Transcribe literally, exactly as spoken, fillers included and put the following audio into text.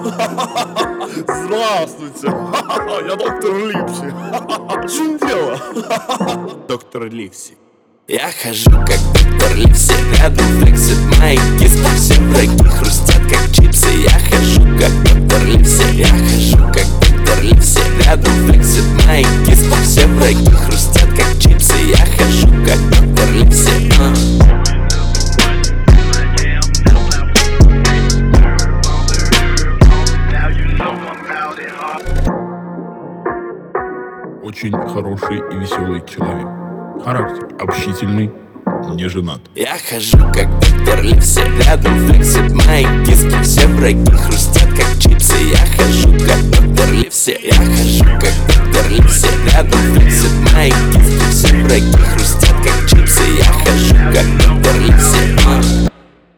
Здравствуйте, я доктор Ливси. В чем дело? Доктор Ливси. Я хожу как доктор Ливси, рядом флексит мои киски. Все враги хрустят как чипсы. Я хожу как доктор Ливси, я хожу как доктор Ливси, рядом флексит мои киски. Все враги хрустят как чипсы. Я хожу как доктор Ливси. а. Очень хороший и веселый человек. Характер общительный, не женат. Я хожу как доктор Ливси, рядом флексит мои киски. Все враги хрустят как чипсы. Я хожу как доктор Ливси, я хожу как доктор Ливси, рядом флексит мои киски. Все враги хрустят как чипсы. Я хожу как доктор Ливси. а.